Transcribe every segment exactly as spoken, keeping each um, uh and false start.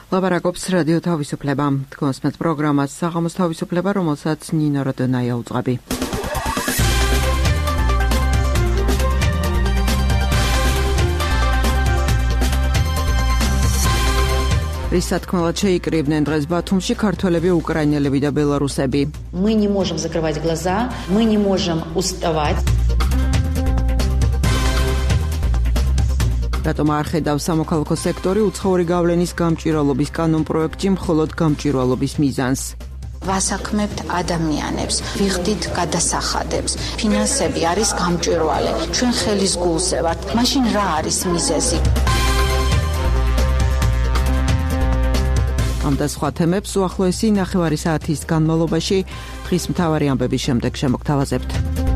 ლაპარაკობს რადიო თავისუფლება. თქვენს მეც პროგრამას საღამოს თავისუფლება, რომელსაც ნინო როდონაია უძღვები. რის სათქმელად შეიკრიბნენ დღეს ბათუმში ქართველები, უკრაინელები და ბელარუსები. Мы не можем закрывать глаза, мы не можем уставать. რატომ არ ხედავს სამოქალაქო სექტორი უცხოური გავლენის გამჭვირვალობის კანონ პროექტში მხოლოდ გამჭვირვალობის მიზანს? ვასაქმებთ ადამიანებს, ვიხდით გადასახადებს, ფინანსები არის გამჭვირვალე, ჩვენ ხელის გულზე ვართ, მაშინ რა არის მიზეზი? ამ და სხვა თემებს უახლოესი ნახევარი საათის განმავლობაში დღის მთავარი ამბების შემდეგ შემოგთავაზებთ.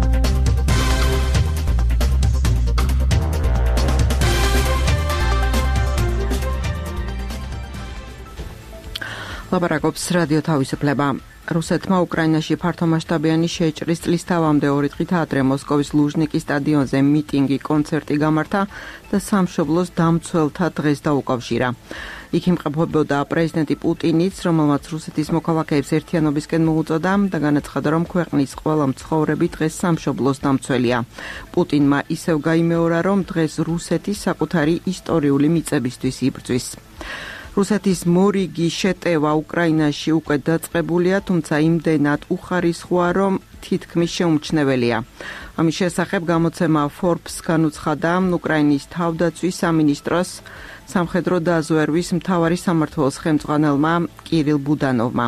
ლაპარაკობს რადიო თავისუფლება. რუსეთმა უკრაინაში ფართომასშტაბიანი შეჭრის წლის თავამდე ორი დღით ადრე მოსკოვის ლუჟნიკის სტადიონზე მიტინგი, კონცერტი გამართა და სამშობლოს დამცველთა დღეს დაუკავშირა. იქ იმყოფებოდა პრეზიდენტი პუტინიც, რომელმაც რუსეთის მოქალაქეებს ერთიანობისკენ მოუწოდა და განაცხადა, რომ ქვეყნის ყველა მცხოვრები დღეს სამშობლოს დამცველია. პუტინმა ისევ გაიმეორა, რომ დღეს რუსეთი საკუთარი ისტორიული მიწებისთვის იბრძვის. რუსეთის მორიგი შეტევა უკრაინაში უკვე დაწყებულია, თუმცა იმდენად უხარისხოა, რომ თითქმის შეუმჩნეველია. ამის შესახებ გამოცემა Forbes განუცხადა უკრაინის თავდაცვის სამინისტროს სამხედრო დაზვერვის მთავარი სამმართველოს ხელმძღვანელმა კირილ ბუდანოვმა.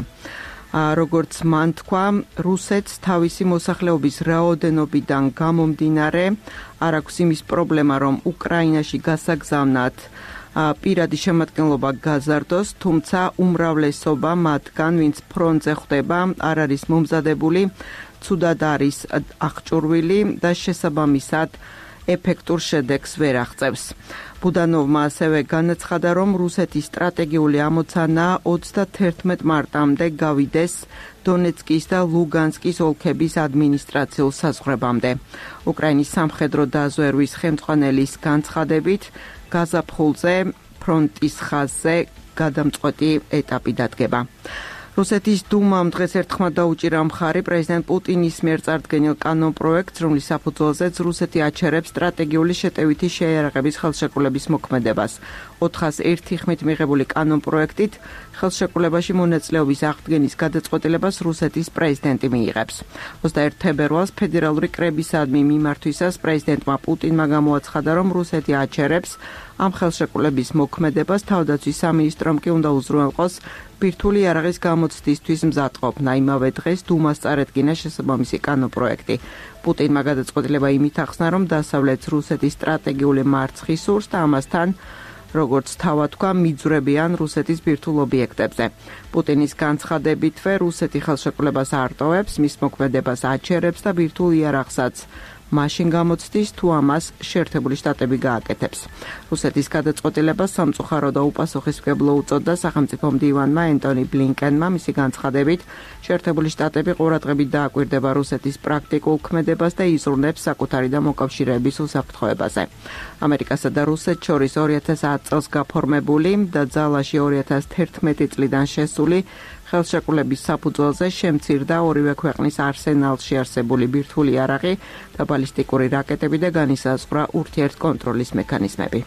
როგორც მან თქვა, რუსეთს თავისი მოსახლეობის რაოდენობიდან გამომდინარე არ აქვს იმის პრობლემა, რომ უკრაინაში გასაგზავნად პირადი შემადგენლობა გაზარდოს, თუმცა უმრავლესობა მათგან, ვინც ფრონტზე ხვდება, არ არის მომზადებული, ცუდად არის აღჭურვილი და შესაბამისად ეფექტურ შედეგს ვერ აღწევს. ბუდანოვმა ასევე განაცხადა, რომ რუსეთის სტრატეგიული ამოცანა ოცდათერთმეტ მარტამდე გავიდეს დონეცკის და ლუგანსკის ოლქების ადმინისტრაციულ საზღვრებამდე. უკრაინის სამხედრო დაზვერვის ხელმძღვანელის განცხადებით, გაზაფხულზე ფრონტის ხაზზე გადამწყვეტი ეტაპი დადგება. რუსეთის დუმამ დღეს ერთხმად დაუჭირა მხარი პრეზიდენტ პუტინის მიერ წარდგენილ კანონ პროექტს, რომლის საფუძველზეც რუსეთი აჩერებს სტრატეგიული შეტევითი შეიარაღების ხელშეკრულების მოქმედებას. ოთხას ერთი ხმით მიღებული კანონ პროექტით ხელშეკრულებაში მონაწილეობის აღდგენის გადაწყვეტილებას რუსეთის პრეზიდენტი მიიღებს. ოცდაერთი თებერვალს ფედერალური კრებისადმი მიმართვისას პრეზიდენტმა პუტინმა გამოაცხადა, რომ რუსეთი აჩერებს ამ ხელშეკრულების მოქმედებას, თავდაცვის სამინისტრომ კი უნდა უზრუნველყოს ბირთვული იარაღის გამოცდისთვის მზადყოფნა. იმავე დღეს დუმას წარედგინა შესაბამისი კანონ პროექტი. პუტინმა გადაწყვეტილება იმით ახსნა, რომ დასავლეთს რუსეთის სტრატეგიული მარცხი სურს და ამასთან, როგორც თავად თქვა, მიძვრებიან რუსეთის ბირთვულ ობიექტებზე. პუტინის განცხადებითვე რუსეთი ხელშეკრულებას არ ტოვებს, მის მოქმედებას აჩერებს და ბირთვულ იარაღსაც მაშინ გამოცდის, თუ ამას შეერთებული შტატები გააკეთებს. რუსეთის გადაწყვეტილებას სამწუხარო და უპასუხისმგებლო უწოდა სახელმწიფო მდივანმა ენტონი ბლინკენმა. მისი განცხადებით, შეერთებული შტატები ყურადღებით დააკვირდება რუსეთის პრაქტიკულ ქმედებას და იზრუნებს საკუთარი და მოკავშირეების უსაფრთხოებაზე. ამერიკასა და რუსეთს შორის ორი ათას ათი წელს გაფორმებული და ძალაში ორი ათას თერთმეტი წლიდან შესული ხელშეკრულების საფუძველზე შემცირდა ორივე ქვეყნის არსენალში არსებული ბირთვული იარაღი და ბალისტიკური რაკეტები და განისაზღვრა ურთიერთკონტროლის მექანიზმები.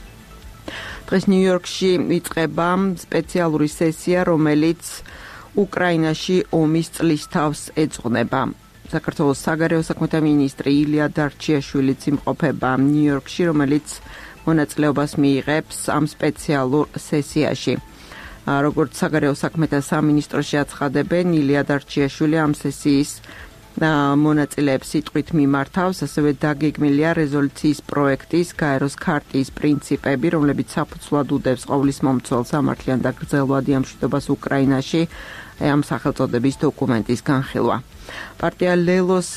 დღეს ნიუ-იორკში იწყება სპეციალური სესია, რომელიც უკრაინაში ომის წლის თავს ეძღვნება. საქართველოს საგარეო საქმეთა მინისტრი ილია დარჩიაშვილიც იმყოფება ნიუ-იორკში, რომელიც მონაწილეობას მიიღებს ამ სპეციალურ სესიაში. როგორც საგარეო საქმეთა სამინისტროში აცხადებენ, ილია დარჩიაშვილი ამ სესიის მონაწილეებს სიტყვით მიმართავს, ასევე დაგეგმილია რეზოლუციის პროექტის გაეროს ქარტიის პრინციპები, რომლებიც საფუძვლად უდევს ყოვლის მომცველს სამართლიან და გრძელვადი ამ მშვიდობას უკრაინაში ამ სახელწოდების დოკუმენტის განხილვა. პარტია ლელოს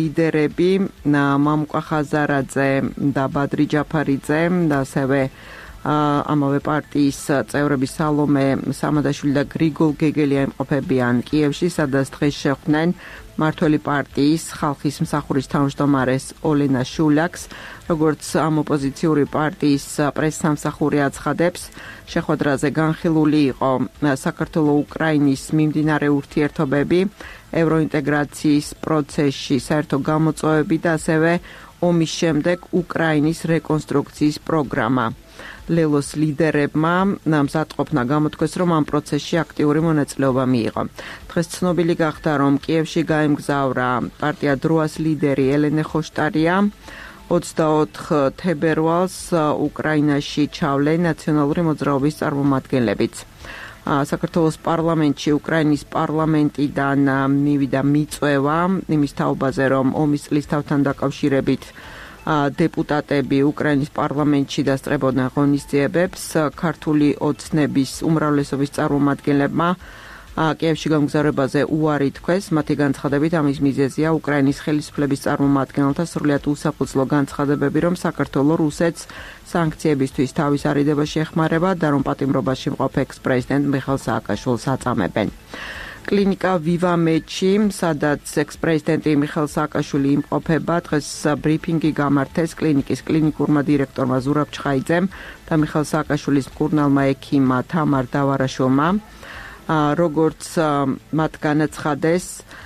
ლიდერები მამუკა ხაზარაძე და ბადრი ჯაფარიძე და ასევე ამავე პარტიის წევრები სალომე სამადაშვილი და გრიგოლ გეგელია იმყოფებიან კიევში, სადაც დღეს შეხვდნენ მართველი პარტიის ხალხის მსახურის თავმჯდომარეს ოლენა შულაკს. როგორც ამ ოპოზიციური პარტიის პრესსამსახური აცხადებს, შეხვედრაზე განხილული იყო საქართველო-უკრაინის მიმდინარე ურთიერთობები, ევროინტეგრაციის პროცესში საერთო გამოწვევები და ასევე ომის შემდეგ უკრაინის რეკონსტრუქციის პროგრამა. ლელოს ლიდერებმა მზადყოფნა გამოთქვეს, რომ ამ პროცესში აქტიური მონაწილეობა მიიღო. დღეს ცნობილი გახდა, რომ კიევში გაემგზავრა პარტია დროას ლიდერი ელენე ხოშტარია. ოცდაოთხ თებერვალს უკრაინაში ჩავლენ ნაციონალური მოძრაობის წარმომადგენლებიც. საქართველოს პარლამენტში უკრაინის პარლამენტიდან მივიდა მიწვევა იმის თაობაზე, რომ ომის წლისთავთან დაკავშირებით დეპუტატები უკრაინის პარლამენტში დასწრებოდნენ ღონისძიებებს. ქართული ოცნების უმრავლესობის წარმომადგენლებმა კიევში გამგზავრებაზე უარი თქვეს. მათი განცხადებით, ამის მიზეზია უკრაინის ხელისუფლების წარმომადგენელთა სრულიად უსაფუძვლო განცხადებები, რომ საქართველო რუსეთს სანქციებისთვის თავის არიდებას ეხმარება და რომ პატიმრობაში მყოფ ექს-პრეზიდენტ მიხეილ სააკაშვილს აწამებენ. კლინიკა ვივამედში, სადაც ექს-პრეზიდენტი მიხეილ სააკაშვილი იმყოფება, დღეს ბრიფინგი გამართეს კლინიკის კლინიკურმა დირექტორმა ზურაბ ჩხაიძემ და მიხეილ სააკაშვილის მკურნალმა ექიმმა თამარ დავარაშვილმა. როგორც მათ განაცხადეს,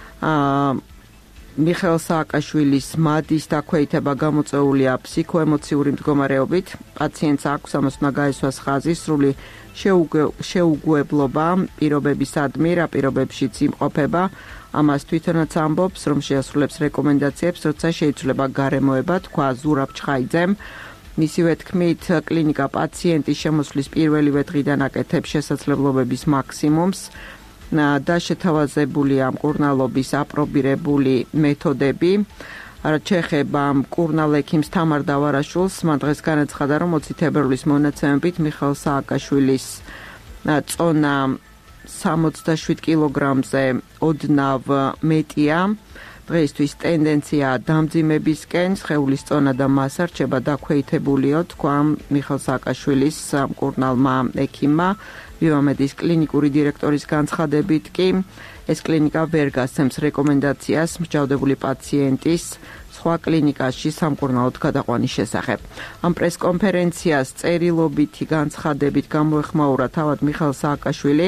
მიხეილ სააკაშვილის მადის დაქვეითება გამოწვეულია ფსიქოემოციური მდგომარეობით. პაციენტს აქვს ამას უნდა გაესვას ხაზი სრული შეუგუებლობა პირობებისადმი, რა პირობებშიც იმყოფება. ამას თვითონაც ამბობს, რომ შეასრულებს რეკომენდაციებს, როცა შეიცვლება გარემოება, თქვა ზურაბ ჩხაიძემ. მისივე თქმით, კლინიკა პაციენტის შემოსვლის პირველივე დღიდან აკეთებს შესაძლებლობების მაქსიმუმს და შეთავაზებულია მკურნალობის აპრობირებული მეთოდები. ჩეხება მკურნალ ექიმს თამარ დავარაშვილს, მან დღეს განაცხადა, რომ ოცი თებერვლის მონაცემებით მიხეილ სააკაშვილის წონა სამოცდაშვიდ კილოგრამზე ოდნავ მეტია. დღეისთვის ტენდენცია დამძიმებისკენ, სხეულის წონა და მასა რჩება დაქვეითებულიო, თქვა მიხეილ სააკაშვილის მკურნალმა ექიმმა. ვივამედის კლინიკური დირექტორის განცხადებით კი ეს კლინიკა ვერ გასცემს რეკომენდაციას მსჯავრდებული პაციენტის სხვა კლინიკაში სამკურნალოდ გადაყვანის შესახებ. ამ პრესკონფერენციას წერილობითი განცხადებით გამოეხმაურა თავად მიხეილ სააკაშვილი.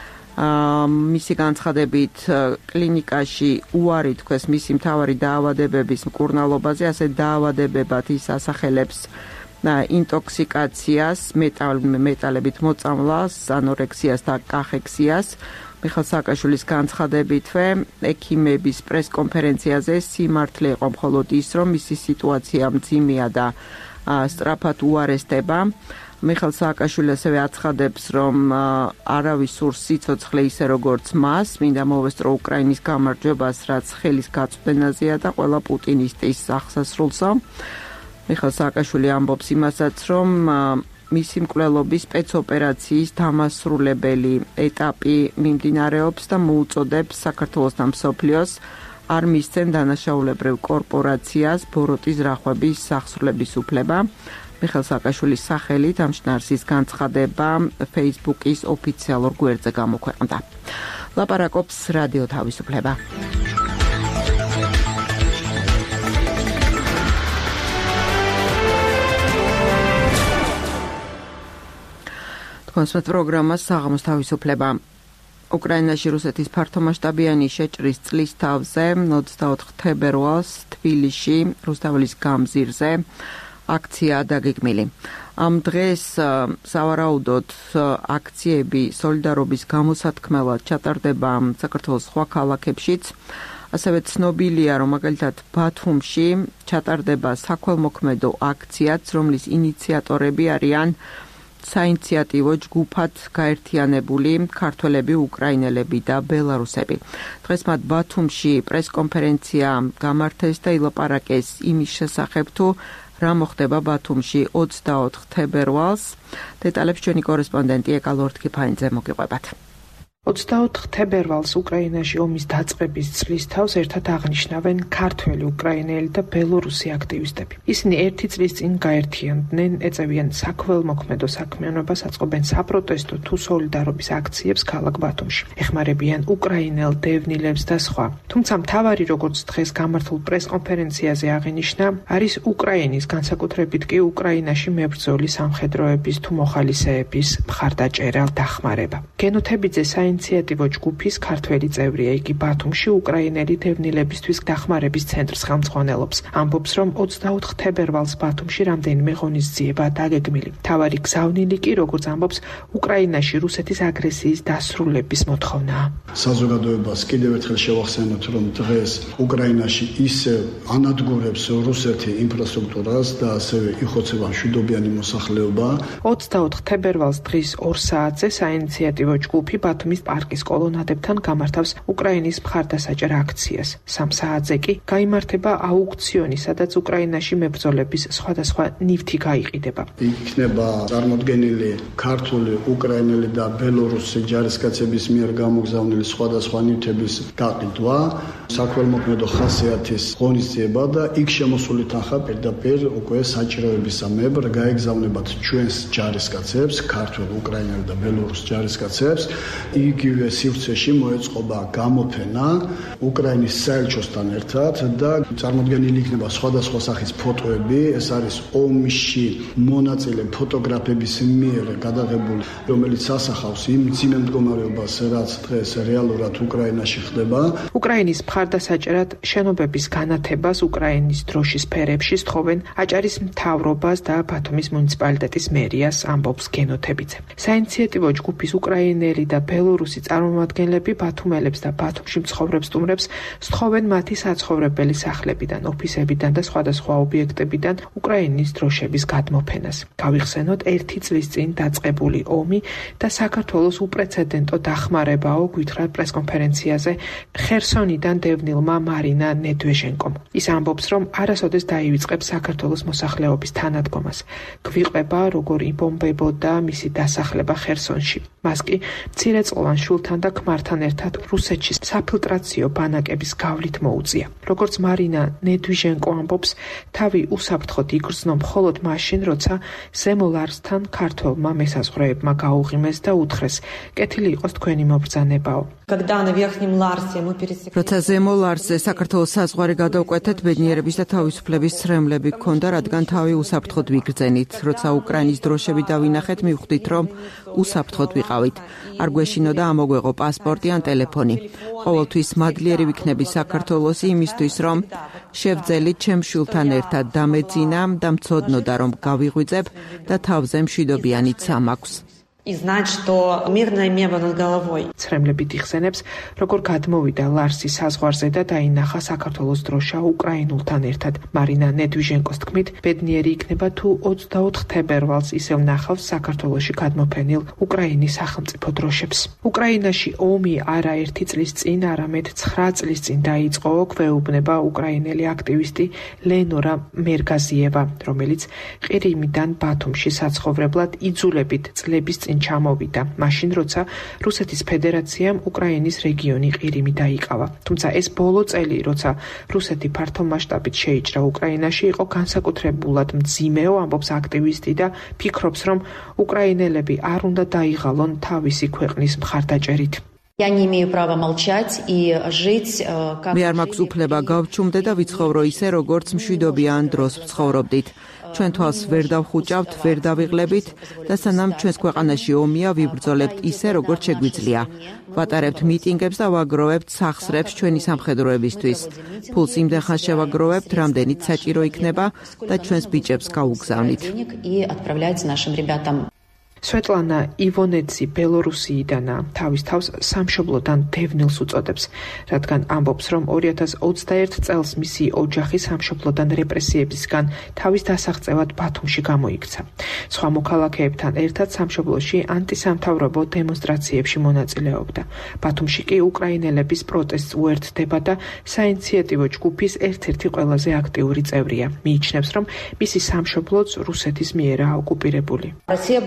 მისი განცხადებით კლინიკაში უარი თქვეს მისი მთავარი დაავადებების მკურნალობაზე, ასე დაავადებებად ის ასახელებს ინტოქსიკაციას, მეტალებით მოწამვლას, ანორექსიას და კახექსიას. მიხეილ სააკაშვილის განცხადებითვე ექიმების პრესკონფერენციაზე სიმართლე იყო მხოლოდ ის, რომ მისი სიტუაცია მძიმეა და სწრაფად უარესდება. მიხეილ სააკაშვილი ასევე აცხადებს, რომ არავის სურს სიცოცხლე ისე როგორც მას, მინდა მოვესწრო უკრაინის გამარჯვებას, რაც ხელის გაწვდენაზეა და ყველა პუტინისტის აღსასრულსო. მიხეილ სააკაშვილი ამბობს იმასაც, რომ მისი მკვლელობის სპეცოპერაციის დამასრულებელი ეტაპი მიმდინარეობს და მოუწოდებს საქართველოს და მსოფლიოს არ მისცენ დანაშაულებრივ კორპორაციას ბოროტის რახვების სახსრლების უფლება. მიხეილ სააკაშვილის სახელით ამ შინაარსის განცხადება Facebook-ის ოფიციალურ გვერდზე გამოქვეყნდა. ლაპარაკობს რადიო თავისუფლება. კონსერტ პროგრამა საღამოს თავისუფლება. უკრაინაში რუსეთის ფართომასშტაბიანი შეჭრის წლის თავზე ოცდაოთხ თებერვალს თბილისში რუსთაველის გამზირზე აქცია დაგეგმილი. ამ დღეს სავარაუდოდ აქციები სოლიდარობის გამოსათქმელად ჩატარდება საქართველოს სხვა ქალაქებშიც. ასევე ცნობილია, რომ მაგალითად ბათუმში ჩატარდება საქველმოქმედო აქციაც, რომლის ინიციატორები არიან საინიციატივო ჯგუფად გაერთიანებული ქართველები, უკრაინელები და ბელარუსები. დღეს მათ ბათუმში პრესკონფერენცია გამართეს და ილაპარაკეს იმის შესახებ, თუ რა მოხდება ბათუმში ოცდაოთხ თებერვალს. დეტალებს ჩვენი კორესპონდენტი ეკა ლორთქიფანიძე მოგიყვებათ. ოცდაოთხ თებერვალს უკრაინაში ომის დაწყების წლის თავს ერთად აღნიშნავენ ქართველი, უკრაინელი და ბელორუსი აქტივისტები. ისინი ერთი წლის წინ გაერთიანდნენ, ეწევიან საქველმოქმედო საქმიანობას, აწყობენ საპროტესტო თუ სოლიდარობის აქციებს ქალაქ ბათუმში, ეხმარებიან უკრაინელ დევნილებს და სხვა. თუმცა მთავარი, როგორც დღეს გამართულ პრესკონფერენციაზე აღინიშნა, არის უკრაინის, განსაკუთრებით კი უკრაინაში მებრძოლი სამხედროების თუ მოხალისეების მხარდაჭერა, დახმარება. გენოთებიძე საინიციატივო ჯგუფის ქართველი წევრია, იგი ბათუმში უკრაინელი დევნილებისთვის დახმარების ცენტრს ხელმძღვანელობს. ამბობს, რომ ოცდაოთხ თებერვალს ბათუმში რამდენიმე ღონისძიებაა დაგეგმილი. მთავარი გზავნილი კი, როგორც ამბობს, უკრაინაში რუსეთის აგრესიის დასრულების მოთხოვნაა. საზოგადოებას კიდევ ერთხელ შევახსენოთ, რომ დღეს უკრაინაში ისე ანადგურებს რუსეთი ინფრასტრუქტურას და ასევე იხოცება მშვიდობიანი მოსახლეობა. ოცდაოთხ თებერვალს დღის ორ საათზე საინიციატივო ჯგუფი ბათუმის პარკის კოლონადებთან გამართავს უკრაინის მხარდასაჭერ აქციას. სამ საათზე კი გაიმართება აუქციონი, სადაც უკრაინაში მებრძოლების სხვადასხვა ნივთი გაიყიდება. იქნება წარმოდგენილი ქართული, უკრაინელი და ბელორუსი ჯარისკაცების მიერ გამოგზავნილი სხვადასხვა ნივთების გაყიდვა, საქველმოქმედო ხასიათის ღონისძიება და იქ შემოსული თანხა პირდაპირ უკვე საჭიროებისამებრ გაეგზავნებათ ჩვენს ჯარისკაცებს, ქართულ, უკრაინელ და ბელორუს ჯარისკაცებს. იგივე სივრცეში მოეწყობა გამოფენა უკრაინის საელჩოსთან ერთად და წარმოდგენილი იქნება სხვადასხვა სახის ფოტოები. ეს არის ომში მონაწილე ფოტოგრაფების მიერ გადაღებული, რომელიც ასახავს იმ მძიმე მდგომარეობას, რაც დღეს რეალურად უკრაინაში ხდება. უკრაინის მხარდასაჭერად შენობების განათებას უკრაინის დროშის ფერებში სთხოვენ აჭარის მთავრობას და ბათუმის მუნიციპალიტეტის მერიას, ამბობს გენოთებიძე. საინიციატივო ჯგუფის უკრაინელი და ბელორუსი წარმომადგენლები ბათუმელებს და ბათუმში მცხოვრებ სტუმრებს სთხოვენ მათი საცხოვრებელი სახლებიდან, ოფისებიდან და სხვადასხვა ობიექტებიდან უკრაინის დროშების გადმოფენას. გავიხსენოთ ერთი წლის წინ დაწყებული ომი და საქართველოს უპრეცედენტო დახმარებაო, გვითხრათ პრესკონფერენციაზე ხერსონიდან დევნილმა მარინა ნედვეჟენკომ. ის ამბობს, რომ არასოდეს დაივიწყებს საქართველოს მოსახლეობის თანადგომას. გვიყვება, როგორ იბომბებოდა მისი დასახლება ხერსონში. მას კი მცირეწლოვან შულთან და ქმართან ერთად რუსეთში საფილტრაციო ბანაკების გავლით მოუწია. როგორც მარინა ნედვიჟენკო ამბობს, თავი უსაფრთხოდ იგრძნო მხოლოდ მაშინ, როცა ზემო ლარსთან ქართველმა მესაზღვრეებმა გაუღიმეს და უთხრეს, კეთილი იყოს თქვენი მობრძანებაო. როცა ზემო ლარსზე საქართველოს საზღვარი გადავკვეთეთ, ბედნიერების და თავისუფლების ცრემლები გქონდა, რადგან თავი უსაფრთხოდ ვიგრძენით. როცა უკრაინის დროშები დავინახეთ, მივხვდით, რომ უსაფრთხოდ ვიყავით. არ გვეშინოდა ამოგვეღო პასპორტი ან ტელეფონი. ყოველთვის მადლიერი ვიქნები საქართველოსი იმისთვის, რომ შევძელით ჩემ შვილთან ერთად დამეძინა და მცოდნოდა, რომ გავიღვიძებ და თავზე მშვიდობიანი ცა მაქვს. И знать, что мирное небо над головой. ცრემლებით იხსენებს, როგორ გადმოვიდა ლარსის საზღვარზე და დაინახა საქართველოს დროშა უკრაინულთან ერთად. მარინა ნედვიჟენკოს თქმით, ბედნიერი იქნება თუ ოცდაოთხ თებერვალს ისევ ნახავს საქართველოში გადმოფენილ უკრაინის სახელმწიფო დროშებს. უკრაინაში ომი არა ერთი წლის წინ, არამედ ცხრა წლის წინ დაიწყო, გვეუბნება უკრაინელი აქტივისტი ლენორა მერგაზიევა, რომელიც ყირიმიდან ბათუმში საცხოვრებლად იძულებით წლების წინ ჩამოვიდა, მაშინ როცა რუსეთის ფედერაციამ უკრაინის რეგიონი ყირიმი დაიკავა. თუმცა ეს ბოლო წელი, როცა რუსეთი ფართო მასშტაბით შეიჭრა უკრაინაში, იყო განსაკუთრებულად მძიმეო, амბობს აქტივისტი და ფიქრობს, რომ უკრაინელები არ უნდა დაიღალონ თავისი ქვეყნის მხარდაჭერით. Я не имею права молчать и жить как მე არ მაქვს უფლება გავჩუმდე და ვიცხოვრო ისე, როგორც მშვიდობიან დროს ვცხოვრობდით. ჩვენ თვალს ვერ დავხუჭავთ, ვერ დავიღლებით და სანამ ჩვენს ქვეყანაში ომია, ვიბრძოლებთ ისე, როგორც შეგვიძლია. ვატარებთ მიტინგებს და ვაგროვებთ სახსრებს ჩვენი სამხედროებისთვის. ფულს იმდენ ხანს შევაგროვებთ, რამდენიც საჭირო იქნება და ჩვენს ბიჭებს გავუგზავნით. и отправлять нашим ребятам. სვეტლანა ივონეცი ბელორუსიიდანა, თავის თავს სამშობლოდან დევნილს უწოდებს, რადგან ამბობს, რომ ორი ათას ოცდაერთ წელს მისი ოჯახი სამშობლოდან რეპრესიებისგან თავის დასაღწევად ბათუმში გამოიქცა. სხვა მოქალაქეებთან ერთად სამშობლოში ანტისამთავრობო დემონსტრაციებში მონაწილეობდა. ბათუმში კი უკრაინელების პროტესტს უერთდება და საინიციატივო ჯგუფის ერთ-ერთი ყველაზე აქტიური წევრია. მიიჩნევს, რომ მისი სამშობლოც რუსეთის მიერაა ოკუპირებული. Россия была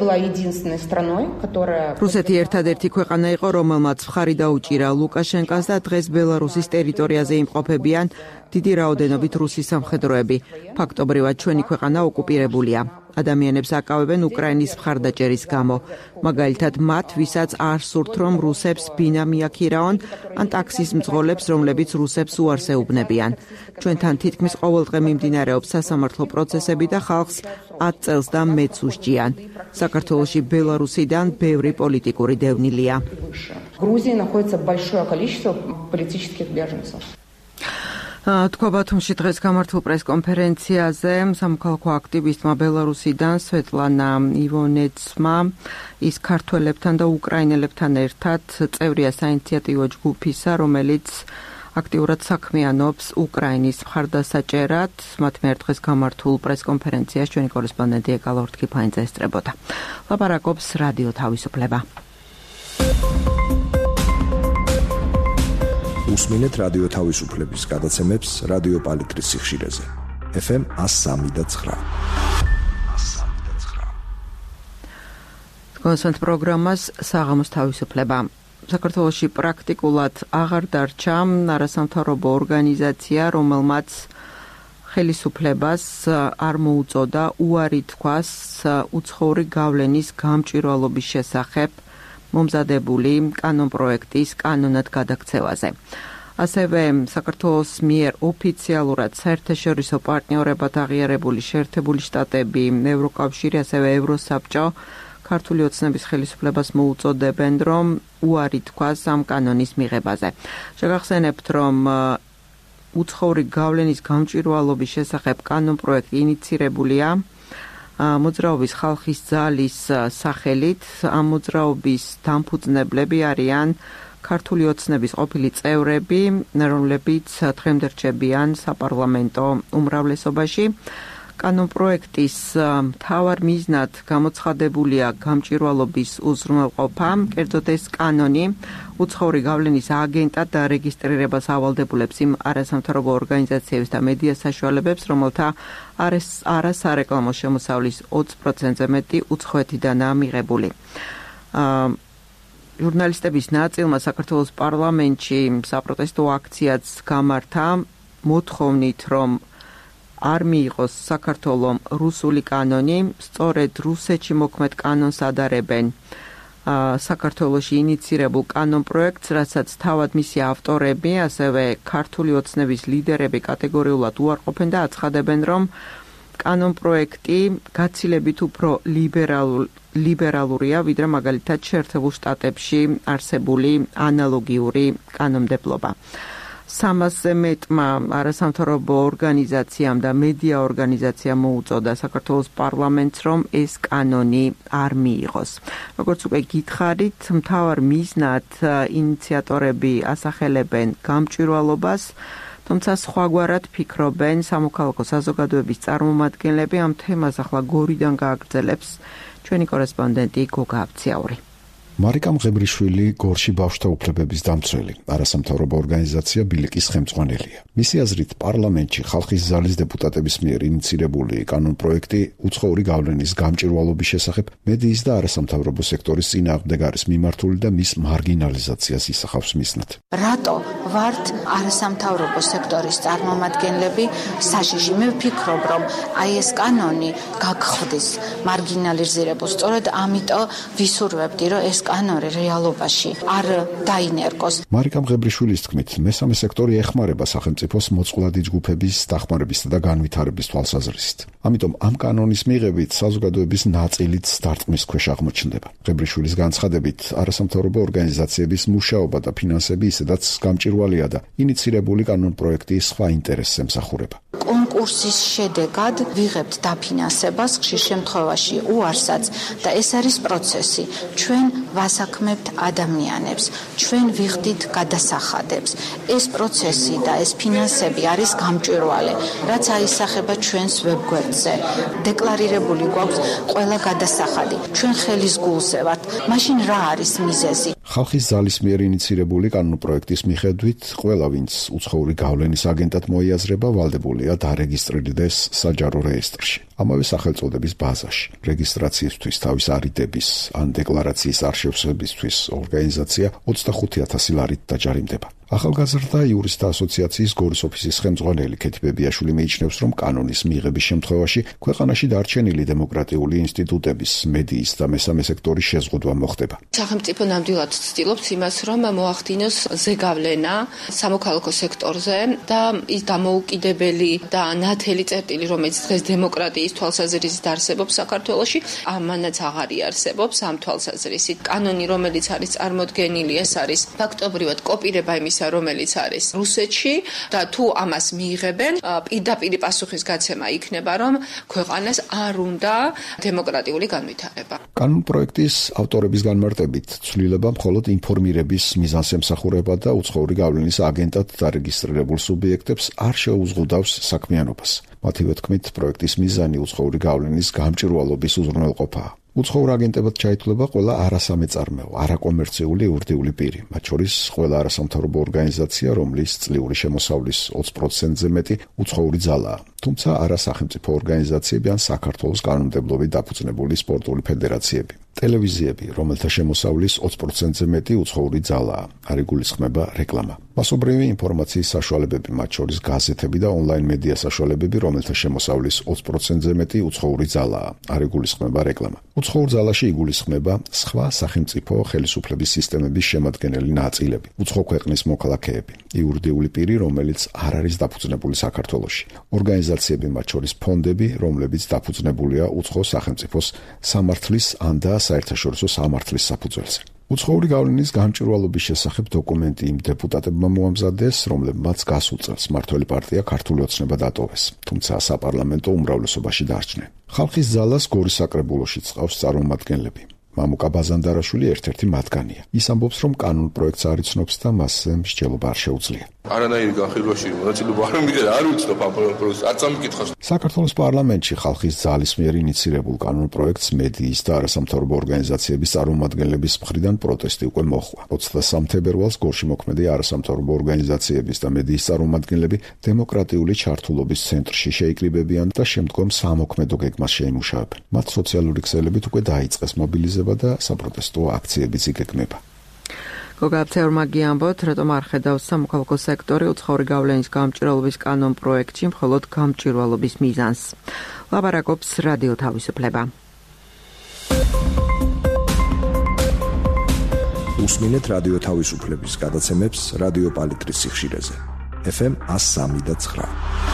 единственной страной, которая რუსეთი ერთადერთი ქვეყანა იყო, რომელმაც მხარი დაუჭირა ლუკაშენკას და დღეს ბელარუსის ტერიტორიაზე იმყოფებიან დიდი რაოდენობით რუსი სამხედროები. ფაქტობრივად ჩვენი ქვეყანა ოკუპირებულია. ადამიანებს აკავებენ უკრაინის მხარდაჭერის გამო. მაგალითად, მათ, ვისაც არ სურთ, რომ რუსებს ბინა მიაქირაონ, ან ტაქსის მძღოლებს, რომლებიც რუსებს უარს ეუბნებიან. ჩვენთან თითქმის ყოველდღე მიმდინარეობს სასამართლო პროცესები და ხალხს ათ წელს და მეც უსჯიან. საქართველოში ბელარუსიდან ბევრი პოლიტიკური დევნილია. Грузии находится большое количество политических беженцев. თქვა ბათუმში დღეს გამართულ პრესკონფერენციაზე სამოქალაქო აქტივისტმა ბელარუსიდან სვეტლანა ივონეცმა ის ქართველებთან და უკრაინელებთან ერთად წევრია საინიციატივო ჯგუფისა, რომელიც აქტიურად საქმიანობს უკრაინის მხარდასაჭერად. მათ მიერ დღეს გამართულ პრესკონფერენციას ჩვენი კორესპონდენტი ეკალა ორთქიფაინძე ესწრებოდა. ლაპარაკობს რადიო თავისუფლება. უსმინეთ რადიო თავისუფლების გადაცემებს რადიო პალიტრის სიხშირეზე. ეფ ემ one oh three point nine. კონსერტ პროგრამას საღამოს თავისუფლება. საქართველოში პრაქტიკულად აღარ დარჩა არასამთავრობო ორგანიზაცია, რომელმაც ხელისუფლებას არ მოუწოდა უარი თქვას უცხოური გავლენის გამჭვირვალობის შესახებ მომზადებული კანონპროექტის კანონად გადაქცევაზე. ასევე საქართველოს მიერ ოფიციალურად საერთაშორისო პარტნიორებად აღიარებული შეერთებული შტატები, ევროკავშირი, ასევე ევროსაბჭო ქართული ოცნების ხელისუფლებას მოუწოდებენ, რომ უარი თქვას ამ კანონის მიღებაზე. შეგახსენებთ, რომ უცხოური გავლენის გამჭვირვალობის შესახებ კანონპროექტი ინიცირებულია მოძრაობის ხალხის ძალის სახელით. ამ მოძრაობის დამფუძნებლები არიან ქართული ოცნების ყოფილი წევრები, რომლებიც დღემდე რჩებიან საპარლამენტო უმრავლესობაში. კანონპროექტის მთავარ მიზნად გამოცხადებულია გამჭვირვალობის უზრუნველყოფა, კერძოდ ეს კანონი უცხოური გავლენის აგენტად დარეგისტრირებას ავალდებულებს იმ არასამთავრობო ორგანიზაციებს და მედია საშუალებებს, რომელთა არასარეკლამო შემოსავლის ოცი პროცენტზე მეტი უცხოეთიდანაა მიღებული. ჟურნალისტების ნაწილმა საქართველოს პარლამენტში საპროტესტო აქციაც გამართა მოთხოვნით, რომ არ მიიღოს საქართველომ რუსული კანონი, სწორედ რუსეთში მოქმედ კანონს ადარებენ საქართველოში ინიცირებულ კანონპროექტს, რასაც თავად მისი ავტორები, ასევე ქართული ოცნების ლიდერები კატეგორიულად უარყოფენ და აცხადებენ, რომ კანონპროექტი გაცილებით უფრო ლიბერალურია, ვიდრე მაგალითად შეერთებულ შტატებში არსებული ანალოგიური კანონმდებლობა. სამასზე მეტმა არასამთავრობო ორგანიზაციამ და მედია ორგანიზაციამ მოუწოდა საქართველოს პარლამენტს, რომ ეს კანონი არ მიიღოს. როგორც უკვე გითხარით, მთავარ მიზნად ინიციატორები ასახელებენ გამჭვირვალობას, თუმცა სხვაგვარად ფიქრობენ სამოქალაქო საზოგადოების წარმომადგენლები. ამ თემას ახლა გორიდან გააგრძელებს ჩვენი კორესპონდენტი გოგა აბციაური. მარიკა მღებრიშვილი გორში ბავშვთა უფლებების დამცველი, არასამთავრობო ორგანიზაცია ბილიკის ხელმძღვანელია. მისი აზრით, პარლამენტში ხალხის ძალის დეპუტატების მიერ ინიცირებული კანონპროექტი უცხოური გავლენის გამჭვირვალობის შესახებ მედიის და არასამთავრობო სექტორის წინააღმდეგ არის მიმართული და მის მარგინალიზაციას ისახავს მიზნად. რატო ვართ არასამთავრობო სექტორის წარმომადგენლები საშიში? მე ვფიქრობ, რომ აი ეს კანონი გაგხვდის მარგინალიზირებულს. სწორედ ამიტომ ვისურვებდი, რომ ეს კანონი რეალობაში არ დაინერგოს. მარიკა მღებრიშვილის თქმით, მესამე სექტორი ეხმარება სახელმწიფოს მოწყვლადი ჯგუფების დახმარებისა და განვითარების თვალსაზრისით. ამიტომ ამ კანონის მიღებით საზოგადოების ნაწილიც დარტყმის ქვეშ აღმოჩნდება. მღებრიშვილის განცხადებით, არასამთავრობო ორგანიზაციების მუშაობა და ფინანსები ისედაც გამჭვირვალეა და ინიცირებული კანონპროექტი სხვა ინტერესს ემსახურება. კონკურსის შედეგად ვიღებთ დაფინანსებას, ხშირ შემთხვევაში უარსაც და ეს არის პროცესი. ჩვენ ვასაქმებთ ადამიანებს, ჩვენ ვიხდით გადასახადებს. ეს პროცესი და ეს ფინანსები არის გამჭვირვალე, რაც აისახება ჩვენს ვებგვერდზე. დეკლარირებული გვაქვს ყველა გადასახადი. ჩვენ ხელის გულზე ვართ. მაშინ რა არის მიზეზი? ხალხის ძალის მიერ ინიცირებული კანონპროექტის მიხედვით ყველა ვინც უცხოური გავლენის აგენტად მოიაზრება ვალდებულია დარეგისტრირდეს საჯარო რეესტრში, ამავე სახელწოდების ბაზაში. რეგისტრაციისთვის თავის არიდების ან დეკლარაციის არშევსებისთვის ორგანიზაცია ოცდახუთი ათასი ლარით დაჯარიმდება. ახალგაზრდა იურისტთა ასოციაციის გორის ოფისის ხელმძღვანელი ქეთი ბებიაშვილი მიიჩნევს, რომ კანონის მიღების შემთხვევაში ქვეყანაში დარჩენილი დემოკრატიული ინსტიტუტების, მედიის და მესამე სექტორის შეზღუდვა მოხდება. სახელმწიფო ნამდვილად ცდილობს იმას, რომ მოახდინოს ზეგავლენა სამოქალაქო სექტორზე და ის დამოუკიდებელი და ნათელი წერტილი, რომელიც დღეს დემოკრატიის თვალსაზრისით არსებობს საქართველოში, ამანაც აღარ იარსებობს ამ თვალსაზრისით. კანონი, რომელიც არის წარმოდგენილი, ეს არის ფაქტობრივად კოპირება იმისა, რომელიც არის რუსეთში და თუ ამას მიიღებენ, პირდაპირ პასუხის გაცემა იქნება, რომ ქვეყანას არ უნდა დემოკრატიული განვითარება. კანონპროექტის ავტორების განმარტებით, ცვლილება მხოლოდ ინფორმირების მიზანს ემსახურება და უცხოური გავლენის აგენტად დარეგისტრირებულ სუბიექტებს არ შეუზღუდავს საქმიანობას. მათივე თქმით, პროექტის მიზანი უცხოური გავლენის გამჭვირვალობის უზრუნველყოფაა. უცხოურ აგენტებად ჩაითვლება ყველა არასამეწარმეო, არაკომერციული ურთიული პირი, მათ შორის ყველა არასამთავრობო ორგანიზაცია, რომლის წლიური შემოსავლის ოცი პროცენტზე მეტი უცხოური ძალაა. თუმცა არასახელმწიფო ორგანიზაციები ან საქართველოს კანონმდებლობით დაფუძნებული სპორტული ფედერაციები. ტელევიზიები, რომელთა შემოსავლის ოცი პროცენტზე მეტი უცხოური ძალაა, არ იგულისხმება რეკლამა. მასობრივი ინფორმაციის საშუალებები, მათ შორის გაზეთები და ონლაინ მედია საშუალებები, რომელთა შემოსავლის ოცი პროცენტზე მეტი უცხოური ძალაა, არ იგულისხმება რეკლამა. უცხოურ ძალაში იგულისხმება სხვა სახელმწიფო ხელისუფლების სისტემების შემადგენელი ნაწილები, უცხო ქვეყნის მოქალაქეები, იურიდიული პირი, რომელიც არ არის დაფუძნებული საქართველოში, ორგანიზაციები, მათ შორის ფონდები, რომლებიც დაფუძნებულია უცხო სახელმწიფოს სამართლის ან და საერთაშორისო სამართლის საფუძველზე. უცხოური გავლენის გამჭვირვალობის შესახებ დოკუმენტი იმ დეპუტატებმა მოამზადეს, რომლებმაც გასულ წელს მმართველი პარტია ქართული ოცნება დატოვეს, თუმცა საპარლამენტო უმრავლესობაში დარჩნენ. ხალხის ძალას გორის საკრებულოში წყავს წარმომადგენლები. მამუკა ბაზანდარაშვილი ერთ-ერთი მათგანია. ის ამბობს, რომ კანონპროექტს არ იცნობს და მასზე მსჯელობა არ შეუძლია. არანაირი განხილვაში მონაწილეობა არ მიგდა, არ ვიცნობ ამ პროექტს, არ წამიკითხავს. საქართველოს პარლამენტში ხალხის ძალის მიერ ინიცირებულ კანონპროექტს მედიის და არასამთავრობო ორგანიზაციების წარმომადგენლების მხრიდან პროტესტი უკვე მოჰყვა. ოცდასამ თებერვალს გორში მოქმედი არასამთავრობო ორგანიზაციების და მედიის წარმომადგენლები დემოკრატიული ჩართულობის ცენტრში შეიკრიბებიან და შემდგომ სამოქმედო გეგმას შეიმუშავებენ. მათ სოციალური ქსელებით უკვე დაიწყეს მობილიზება და საპროტესტო აქციებიც იგეგმება. გოგაბცეურმა გიამბოთ, რატომ არ ხედავს სამოქალაქო სექტორი უცხოური გავლენის გამჭვირვალობის კანონპროექტში მხოლოდ გამჭვირვალობის მიზანს. ლაპარაკობს რადიო თავისუფლება. უსმინეთ რადიო თავისუფლების გადაცემებს რადიო პალიტრის სიხშირეზე. ეფ ემ ას სამი და ცხრა.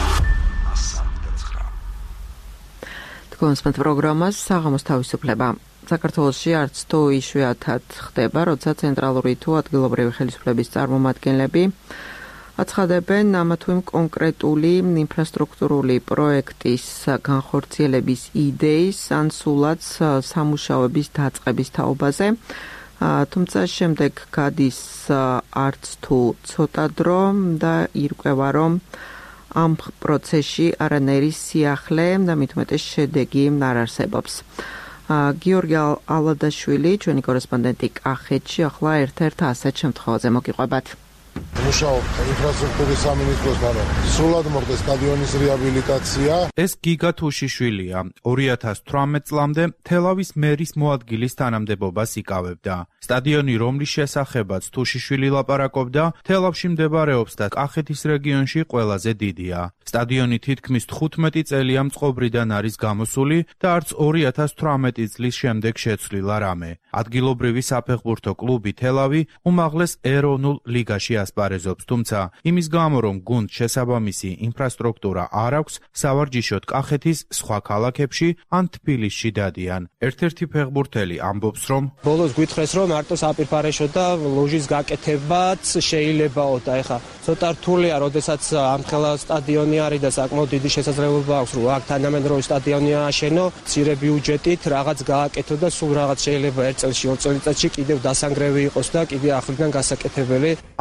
თქვენს პროგრამას საღამოს თავისუფლება. საქართველოში არც თუ იშვიათად ხდება, როცა ცენტრალური თუ ადგილობრივი ხელისუფლების წარმომადგენლები აცხადებენ ამა თუ იმ კონკრეტული ინფრასტრუქტურული პროექტის განხორციელების იდეის ან სულაც სამუშაოების დაწყების თაობაზე. თუმცა შემდეგ გადის არც თუ ცოტა დრო და ირკვევა, რომ ამ პროცესში არანაირი სიახლე და მით უმეტეს შედეგი არ არსებობს. გიორგი ალადაშვილი, ჩვენი კორესპონდენტი კახეთში, ახლა ერთ-ერთ ასეთ შემთხვევაზე მოგიყვებათ. მუშაობ ინფრასტრუქტურის სამინისტროსთან, რომ სრულად მოხდეს სტადიონის რეაბილიტაცია. ეს გიგა თუშიშვილია. ორი ათას თვრამეტ წლამდე თელავის მერის მოადგილის თანამდებობას იკავებდა. სტადიონი, რომლის შესახებაც თუშიშვილი ლაპარაკობდა, თელავში მდებარეობს და კახეთის რეგიონში ყველაზე დიდია. სტადიონი თითქმის თხუთმეტი წელია მწყობრიდან არის გამოსული და არც ორი ათას თვრამეტი წლის შემდეგ შეცვლილა რამე. ადგილობრივი საფეხბურთო კლუბი თელავი უმაღლეს ეროვნულ ლიგაში ასპარეზობს, თუმცა იმის გამო, რომ გუნდს შესაბამისი ინფრასტრუქტურა არ აქვს, სავარჯიშოდ კახეთის სხვა ქალაქებში ან თბილისში დადიან. ერთ-ერთი ფეხბურთელი ამბობს, რომ ბოლოს გვითხრეს, რომ მარტო საპირფარეშო და ლოჟის გაკეთებაც შეიძლებაო და ეხა ცოტა რთულია, როდესაც ამხელა სტადიონი არის და საკმაოდ დიდი შესაძლებლობა აქვს, რომ აქ თანამედროვე სტადიონი ააშენო, მცირე ბიუჯეტით რაღაც გააკეთო და სულ რაღაც შეიძლება ერთ წელში, ორ წელიწადში კიდევ დასანგრევი იყოს და კიდე ახლიდან გასაკეთებელი. ადგილობრივი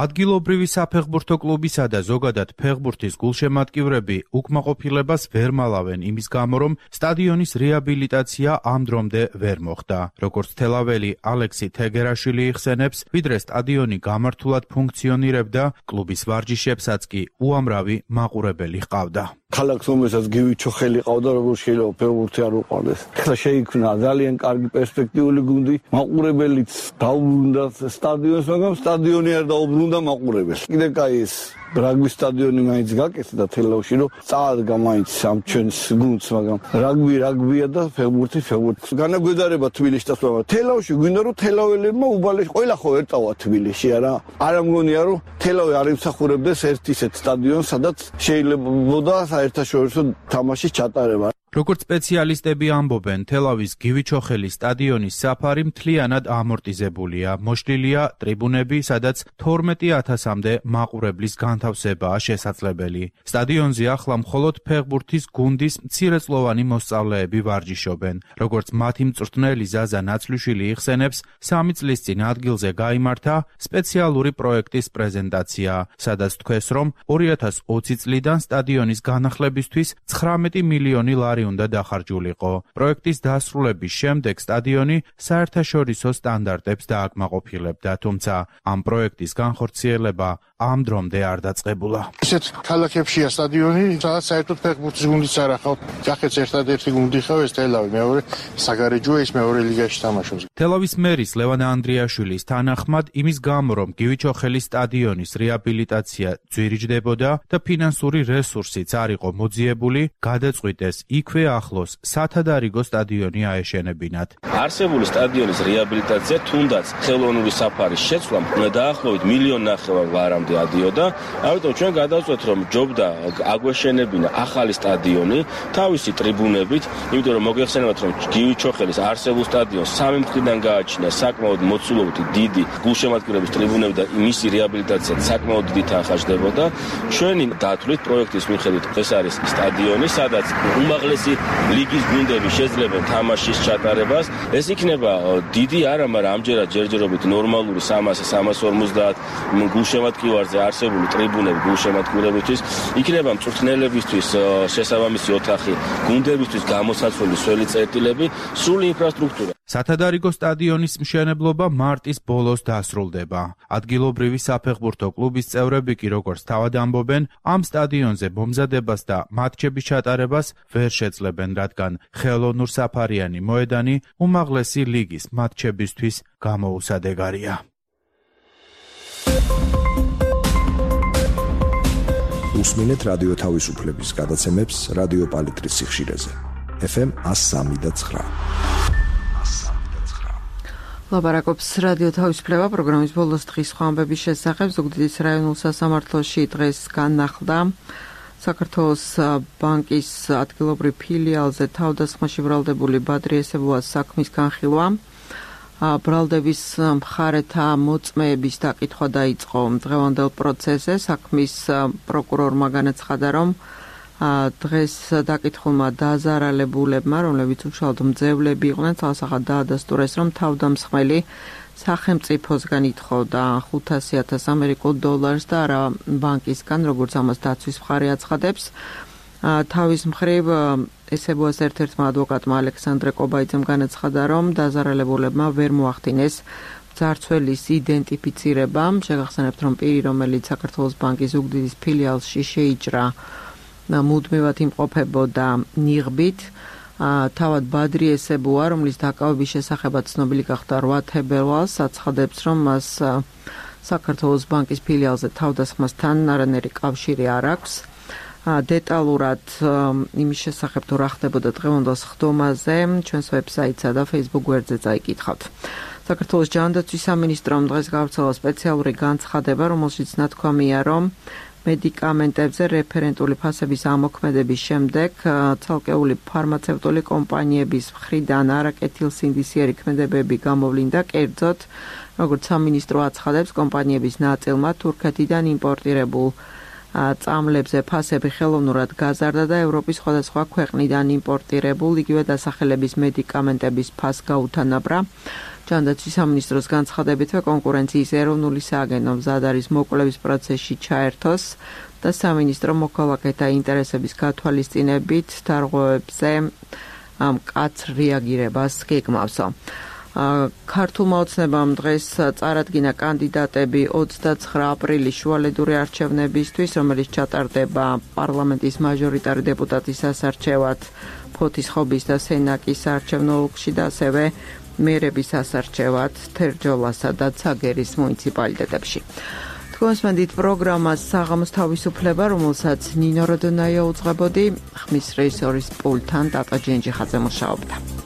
ადგილობრივი საფეხბურთო კლუბისა და ზოგადად ფეხბურთის გულშემატკივრები უკმაყოფილებას ვერ მალავენ იმის გამო, რომ სტადიონის რეაბილიტაცია ამ დრომდე ვერ მოხდა. როგორც თელაველი ალექსი თეგერაშვილი იხსენებს, ვიდრე სტადიონი გამართულად ფუნქციონირებდა, კლუბის ვარჯიშებსაც კი უამრავი მაყურებელი ჰყავდა. ქალაქს რომელსაც გივი ჩოხელი ყავდა, როგორ შეიძლება ფეხბურთი არ უყვარდეს. ახლა შეიქმნა ძალიან კარგი პერსპექტიული გუნდი, მაყურებელიც დაუბრუნდა სტადიონს, მაგრამ სტადიონი არ დაუბრუნდა მაყურებელს. კიდევ კაი ეს რაგბის სტადიონი მაინც გაკეთდა და თელავში, რომ წაადგა მაინც ამ ჩვენს გუნდს, მაგრამ რაგბი რაგბია და ფეხბურთი ფეხბურთი. განაგვედარება თბილისში, მაგრამ თელავში გვინდა რომ თელაველებმა უბალეში ყველა ხო ერტავა თბილისში, არა? არ ამგონია რომ თელავი არ იმსახურებდეს ერთ ისეთ სტადიონს, სადაც შეიძლებოდა საერთაშორისო თამაშის ჩატარება. როგორც სპეციალისტები ამბობენ, თელავის გივიჩოხელის სტადიონის საფარი მთლიანად ამორტიზებულია, მოშლილია ტრიბუნები, სადაც თორმეტი ათასამდე მაყურებლის განთავსებაა შესაძლებელი. სტადიონზე ახლა მხოლოდ ფეხბურთის გუნდის მცირეწლოვანი მოსწავლეები ვარჯიშობენ. როგორც მათი მწვრთნელი ზაზა ნაცვლიშვილი იხსენებს, სამი წლის წინ ადგილზე გაიმართა სპეციალური პროექტის პრეზენტაცია, სადაც თქვეს, რომ ორი ათას ოცი წლიდან სტადიონის განახლებისთვის ცხრამეტი მილიონი ლარი უნდა დახარჯულიყო. პროექტის დასრულების შემდეგ სტადიონი საერთაშორისო სტანდარტებს დააკმაყოფილებდა, თუმცა ამ პროექტის განხორციელება ამ დრომდე არ დაწყებულა. ისეთ ქალაქებშია სტადიონი, სადაც საერთოდ ფეხბურთის გუნდიც არ ახავთ. ჯახეთს ერთადერთი გუნდი ხავ ეს თელავი, მეორე საგარეჯოა, ის მეორე ლიგაში თამაშობს. თელავის მერის ლევან ანდრიაშვილის თანახმად, იმის გამო, რომ გივიჩოხელის სტადიონის რეაბილიტაცია ძვირიჯდებოდა და ფინანსური რესურსიც არ იყო მოძიებული, გადაწყვიტეს იქვე ახლოს სათადარიგო სტადიონი აეშენებინათ. არსებული სტადიონის რეაბილიტაცია თუნდაც ხელოვნური საფარის შეცვლამ დაახლოებით მილიონ ნახევარ ლარამდე ადიოდა. ამიტომ ჩვენ გადავწყვეტ, რომ ჯობდა აგვეშენებინა ახალი სტადიონი თავისი ტრიბუნებით, იმიტომ რომ მოგეხსენებათ, რომ გივიჩოხელის არსებულ სტადიონს სამი მხრიდან გააჩინა საკმაოდ მოცულობითი დიდი გულშემატკივრების ტრიბუნები და მისი რეაბილიტაცია საკმაოდ დიდი თანხმდებოდა. ჩვენი დათვლით პროექტის მიხედვით ეს არის სტადიონი, სადაც უმაღლესი ლიგის გუნდები შეძლებენ თამაშის ჩატარებას. ეს იქნება დიდი არა, მაგრამ ამჯერად ჯერჯერობით ნორმალური სამასი სამას ორმოცდაათ გულშემატკივარზე არსებული ტრიბუნები გულშემატკივრებისთვის, იქნება მწვრთნელებისთვის შესაბამისი ოთახი, გუნდებისთვის გამოსაცვლელი სველი წერტილები, სრული ინფრასტრუქტურა. სათადარიგო სტადიონის მშენებლობა მარტის ბოლოს დასრულდება. ადგილობრივი საფეხბურთო კლუბის წევრები კი როგორც თავად ამბობენ, ამ სტადიონზე მომზადებას და მატჩების ჩატარებას ვერ შეძლებენ, რადგან ხელოვნურ საფარიანი მოედანი უმაღლესი ლიგის მატჩებისთვის გამოუსადეგარია. უსმინეთ რადიო თავისუფლების გადაცემებს რადიო პალიტრის სიხშირეზე. ეფ ემ ას სამი და ცხრა. ლაპარაკობს რადიო თავისუფლება პროგრამის ბოლოს დღის ხვამბების შესახებ. ზუგდიდის რაიონულ სასამართლოში დღეს განახლდა საქართველოს ბანკის ადგილობრივ ფილიალზე თავდასხმაში ბრალდებული ბადრი ესებუას საქმის განხილვა. ბრალდების მხარეთა მოწმეების დაკითხვა დაიწყო დღევანდელ პროცესზე. საქმის პროკურორმა განაცხადა, რომ დღეს დაკითხულმა დაზარალებულებმა, რომლებიც უშუალოდ მძევლები იყვნენ, ცალსახად დაადასტურეს, რომ თავდამსხმელი სახელმწიფოსგან ითხოვდა ხუთასი ათას ამერიკულ დოლარს და არა ბანკისგან, როგორც ამას დაცვის მხარე აცხადებს. თავის მხრივ ესებუას ერთ-ერთმა ადვოკატმა ალექსანდრე კობაიძემ განაცხადა, რომ დაზარალებულებმა ვერ მოახდინეს ძარცველის იდენტიფიცირება. შეგახსენებთ, რომ პირი, რომელიც საქართველოს ბანკის ზუგდიდის ფილიალში შეიჭრა, მუდმივად იმყოფებოდა ნიღბით. თავად ბადრი ესებუა, რომლის დაკავების შესახებაც ცნობილი გახდა რვა თებერვალს, აცხადებს, რომ მას საქართველოს ბანკის ფილიალზე თავდასხმასთან არანაირი კავშირი არ აქვს. დეტალურად იმის შესახებ თუ რა ხდებოდა დღევანდელ სხდომაზე ჩვენს ვებსაიტსა და Facebook გვერდზე წაიკითხავთ. საქართველოს ჯანდაცვის სამინისტრომ დღეს გავრცელა სპეციალური განცხადება, რომელშიც ნათქვამია, რომ მედიკამენტებზე რეფერენტული ფასების ამოქმედების შემდეგ ცალკეული ფარმაცევტული კომპანიების მხრიდან არაკეთილსინდისიერი ქმედებები გამოვლინდა, კერძოდ, როგორც სამინისტრო აცხადებს, კომპანიების ნაწილმა თურქეთიდან იმპორტირებულ წამლებზე ფასები ხელოვნურად გაზარდა და ევროპის სხვადასხვა ქვეყნიდან იმპორტირებულ იგივე დასახელების მედიკამენტების ფას გაუთანაბრა. ჯანდაცვის სამინისტროს განცხადებითვე კონკურენციის ეროვნული სააგენტო მზად არის მოკვლევის პროცესში ჩაერთოს და სამინისტრო მოქალაქეთა ინტერესების გათვალისწინებით დარღვევებზე მკაცრ რეაგირებას გეგმავსო. ქართულმა ოცნებამ დღეს წარადგინა კანდიდატები ოცდაცხრა აპრილის შუალედური არჩევნებისთვის, რომელიც ჩატარდება პარლამენტის მაჟორიტარი დეპუტატის სასარჩევად ფოთის ხობის და სენაკის საარჩევნო ოლქში და ასევე მერების სასარჩევად თერჯოლასა და ცაგერის მუნიციპალიტეტებში. თქვენსმენდით პროგრამას საღამოს თავისუფლება, რომელსაც ნინო როდონაია უძღვებოდი, ხმის რეჟისორის პულტთან ტატა ჯენჯიხაძე მუშაობდა.